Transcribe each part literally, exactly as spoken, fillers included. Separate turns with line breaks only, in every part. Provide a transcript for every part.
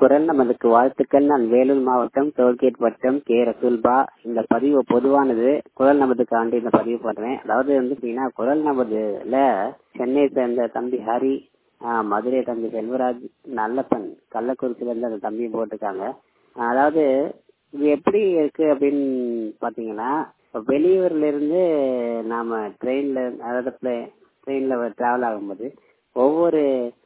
குரல் நமதுக்கு வாழ்த்துக்கள். நான் வேலூர் மாவட்டம் டோல்கேட் வட்டம் கே ரசூல்பா. இந்த பதிவு பொதுவானது. குரல் நமதுக்காண்டி இந்த பதிவு போடுறேன். அதாவது வந்து பாத்தீங்கன்னா குரல் நமதுல சென்னை சேர்ந்த தம்பி ஹரி, ஆஹ் மதுரை தம்பி செல்வராஜ், நல்லப்பன் கள்ளக்குறிச்சியில இருந்து அந்த தம்பி போட்டிருக்காங்க. அதாவது இது எப்படி இருக்கு அப்படின்னு பாத்தீங்கன்னா, வெளியூர்ல இருந்து நாம ட்ரெயின்ல அதாவது ட்ரெயின்ல டிராவல் ஆகும்போது ஒவ்வொரு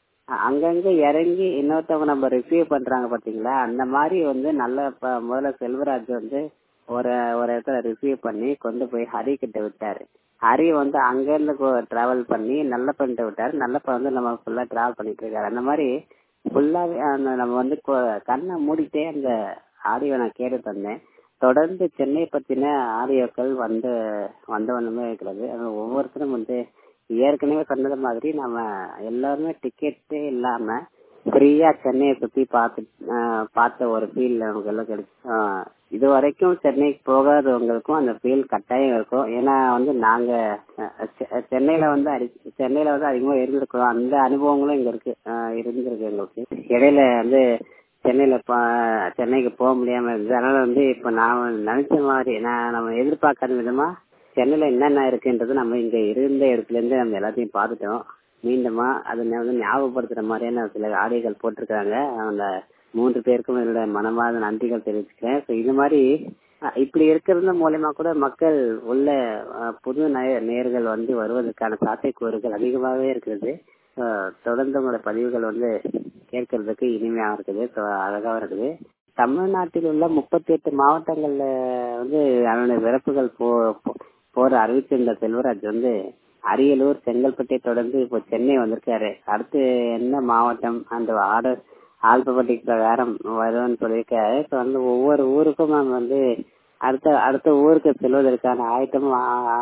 அங்கங்க இறங்கி இன்னொருத்தவங்க நம்ம ரிசீவ் பண்றாங்க பாத்தீங்களா, அந்த மாதிரி வந்து நல்ல முதல்ல செல்வராஜ் வந்து ஒரு ஒரு இடத்துல ரிசீவ் பண்ணி கொண்டு போய் ஹரி கிட்ட விட்டாரு. ஹரி வந்து அங்க இருந்து டிராவல் பண்ணி நல்லப்பன்ட்ட விட்டாரு. நல்லப்பன் வந்து நம்ம ஃபுல்லா டிராவல் பண்ணிட்டு இருக்காரு. அந்த மாதிரி ஃபுல்லாவே நம்ம வந்து கண்ணை மூடிட்டே அந்த ஆடியோ நான் கேட்டு தந்தேன். தொடர்ந்து சென்னை பத்தின ஆடியோக்கள் வந்து வந்த வண்ணமே இருக்கிறது. ஒவ்வொருத்தரும் வந்து ஏற்கனவே சொன்னது மாதிரி நம்ம எல்லாருமே டிக்கெட்டே இல்லாம ஃப்ரீயா சென்னையை சுத்தி பார்த்து பார்த்த ஒரு ஃபீல் நமக்கு எல்லாம் கிடைக்கும். இது வரைக்கும் சென்னைக்கு போகாதவங்களுக்கும் அந்த ஃபீல் கட்டாயம் இருக்கும். ஏன்னா வந்து நாங்க சென்னையில வந்து சென்னையில வந்து அதிகமா இருந்திருக்கிறோம். அந்த அனுபவங்களும் இங்க இருக்கு இருந்திருக்கு எங்களுக்கு. இடையில வந்து சென்னையில சென்னைக்கு போக முடியாம இருந்தது. அதனால வந்து இப்ப நான் நினைச்ச மாதிரி நான் நம்ம எதிர்பார்க்காத விதமா சென்னையில என்னென்ன இருக்குன்றது நம்ம இங்க இருந்த இடத்துல இருந்து நம்ம எல்லாத்தையும் பார்த்துட்டோம். மீண்டுமா அதை வந்து ஞாபகப்படுத்துற மாதிரியான சில ஆடியோக்கள் போட்டிருக்காங்க. அந்த மூன்று பேருக்கும் என்னோட மனமார்ந்த நன்றிகள் தெரிவிச்சுக்கிறேன். ஸோ இது மாதிரி இப்படி இருக்கிறது மூலயமா கூட மக்கள் உள்ள புது நேயர்கள் வந்து வருவதற்கான சாத்தியக்கூறுகள் அதிகமாகவே இருக்கிறது. தொடர்ந்து உங்களோட பதிவுகள் வந்து கேட்கறதுக்கு இனிமையாக இருக்குது, அழகாக இருக்குது. தமிழ்நாட்டில் உள்ள முப்பத்தி எட்டு மாவட்டங்கள்ல வந்து அவனுடைய பிறப்புகள் போ போற அறிவிச்சிருந்த செல்வராஜ் வந்து அரியலூர், செங்கல்பட்டை தொடர்ந்து இப்போ சென்னை வந்திருக்காரு. அடுத்து என்ன மாவட்டம் அந்த ஆர்டர் ஆல்பபெட்டிக் பிரகாரம் வரும்னு சொல்லியிருக்காரு. இப்போ வந்து ஒவ்வொரு ஊருக்கும் நம்ம வந்து அடுத்த அடுத்த ஊருக்கு செல்வதற்கான ஆயத்தமும்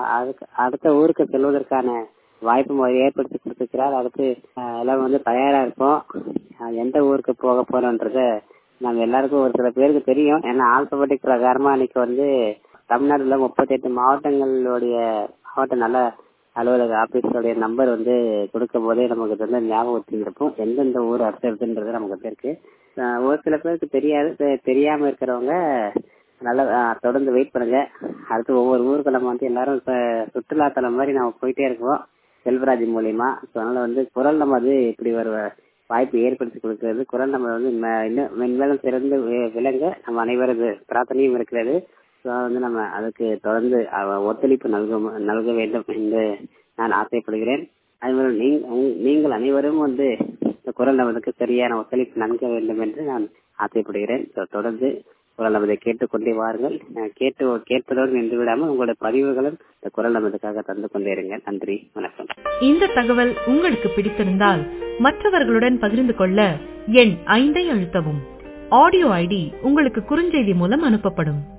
அடுத்த ஊருக்கு செல்வதற்கான வாய்ப்பு ஏற்படுத்தி கொடுத்துருக்கிறார். அடுத்து எல்லாம் வந்து தயாரா இருக்கும். எந்த ஊருக்கு போக போறோன்றத நம்ம எல்லாருக்கும் ஒரு சில பேருக்கு தெரியும். ஏன்னா ஆல்பபெட்டிக் பிரகாரமா அன்னைக்கு வந்து தமிழ்நாடுல முப்பத்தி எட்டு மாவட்டங்களுடைய மாவட்ட நல அலுவலக ஆபீஸோடைய நம்பர் வந்து கொடுக்கும் போதே நமக்கு வந்து ஞாபகத்தில் இருக்கும் எந்தெந்த ஊர் அடுத்ததுன்றது நமக்கு இருக்கு. ஒரு சில பேருக்கு தெரியாது. தெரியாம இருக்கிறவங்க நல்லா தொடர்ந்து வெயிட் பண்ணுங்க. அடுத்து ஒவ்வொரு ஊருக்கு நம்ம வந்து எல்லாரும் சுற்றுலாத்தலம் மாதிரி நம்ம போயிட்டே இருக்கோம் செல்வராஜ் மூலியமா. அதனால வந்து குரல் நம்ம அது இப்படி ஒரு வாய்ப்பு ஏற்படுத்தி கொடுக்கிறது. குரல் நம்ம வந்து இன்னும் மென்மேலும் சிறந்து விளங்க நம்ம அனைவரது பிரார்த்தனையும் இருக்கிறது. வந்து நம்ம அதுக்கு தொடர்ந்து ஒத்துழைப்பு நல்க நல்க வேண்டும் என்று நான் ஆசைப்படுகிறேன். அதுபோல நீங்கள் அனைவரும் வந்து குரல் நமதுக்கு சரியான ஒத்துழைப்பு நல்க வேண்டும் என்று நான் ஆசைப்படுகிறேன். தொடர்ந்து குரல் நமதை கேட்டுக்கொண்டே வாருங்கள். கேட்டு கேட்பதோடு நின்று விடாமல் உங்களுடைய பதிவுகளும் இந்த குரல் நமதுக்காக தந்து கொண்டே இருங்க. நன்றி, வணக்கம்.
இந்த தகவல் உங்களுக்கு பிடித்திருந்தால் மற்றவர்களுடன் பகிர்ந்து கொள்ள எண் ஐந்தை அழுத்தவும். ஆடியோ ஐடி உங்களுக்கு குறுஞ்செய்தி மூலம் அனுப்பப்படும்.